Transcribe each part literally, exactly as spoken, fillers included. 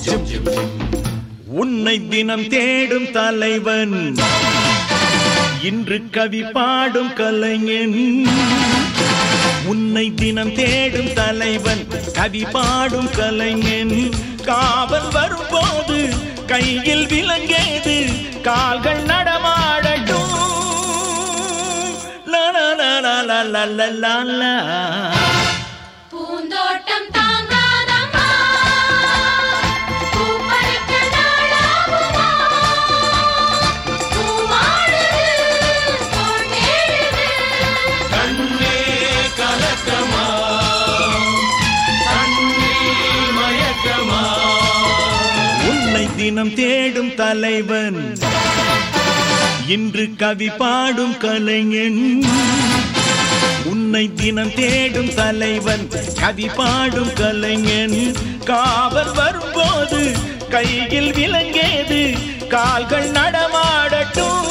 உன்னை தினம் தேடும் தலைவன் இன்று கவி பாடும் கலைஞன். உன்னை தினம் தேடும் தலைவன் கவி பாடும் கலைஞன். காவல் வரும்போது கையில் விலங்கேது கால்கள் நடமாடட்டும். லா லா லா லா லா லா லா லா. பூந்தோட்டம் தாங்காதம்மா பூப்பறிக்க நாளாகுமா பூவாடுது தோட்டேடுது கண்ணே கலக்கமா கண்ணீர் மயக்கமா. உன்னை தினம் தேடும் தலைவன் இன்று கவி பாடும் கலைஞன். உன்னை தினம் தேடும் தலைவன் கவி பாடும் கலைஞன். காவல் வரும்போது கையில் விலங்கேது கால்கள் நடமாடட்டும்.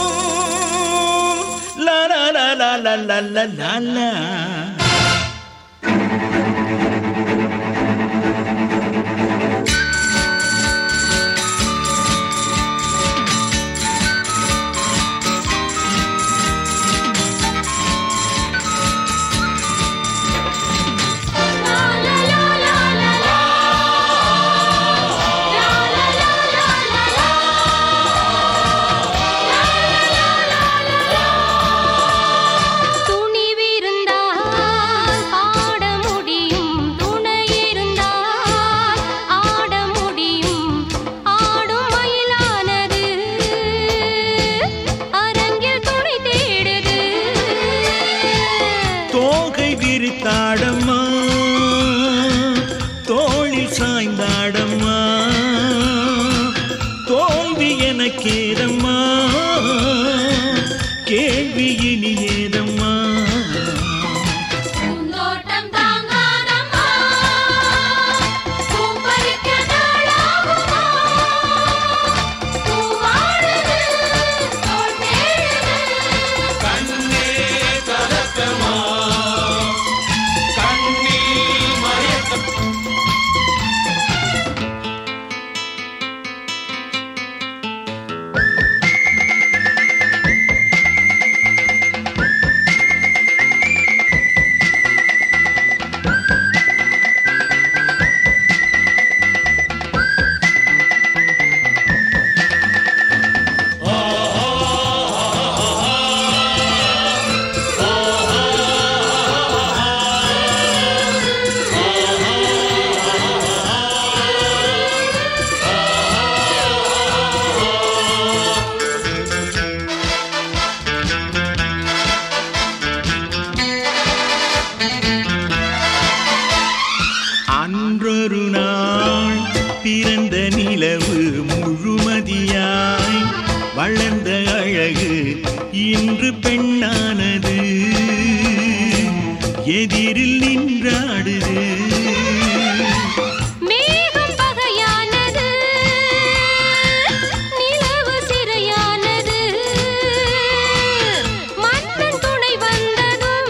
லா லா லா லா லா லா லா லா. விரித்தாடம்மா தோளில் சாய்ந்தாடம்மா தோல்வி எனக்கேதம்மா கேள்வி இனி ஏதம்மா. பூந்தோட்டம் தாங்காதம்மா பூப்பறிக்க நாளாகுமா பூவாடுது தோட்டேடுது கண்ணே கலக்கமா கண்ணீர் மயக்கம். அன்றொரு நாள் பிறந்த நிலவு முழுமதியாய் வளர்ந்த அழகு இன்று பெண்ணானது எதிரில் நின்றாடுது. மேகம் பகையானது நிலவு சிறையானது மன்னன் துணை வந்ததும்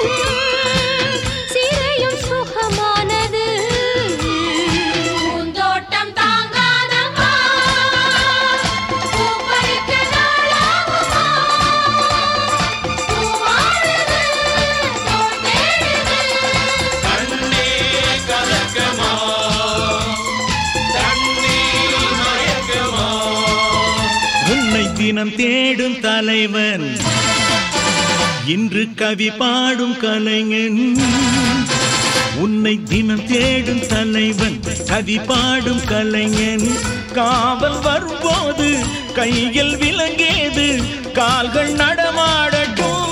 சிறையும் சுகமானது. பூந்தோட்டம் தாங்காதம்மா பூப்பறிக்க நாளாகுமா பூவாடுது தோட்டேடுது கண்ணே கலக்கமா கண்ணீர் மயக்கமா. உன்னை தினம் தேடும் தலைவன் இன்று கவி பாடும் கலைஞன். உன்னை தினம் தேடும் தலைவன் கவி பாடும் கலைஞன். காவல் வரும்போது கையில் விலங்கேது கால்கள் நடமாடட்டும்.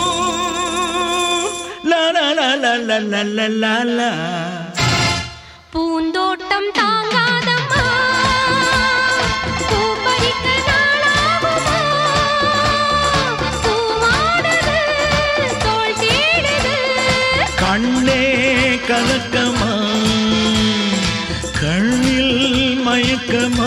லா லா லா லா லா லா லா லா. பூந்தோட்டம் தாங்காதம்மா பூப்பறிக்க நாளாகுமா பூவாடுது தோள் தேடுது கண்ணே கலக்கமா கண்ணில் மயக்கமா.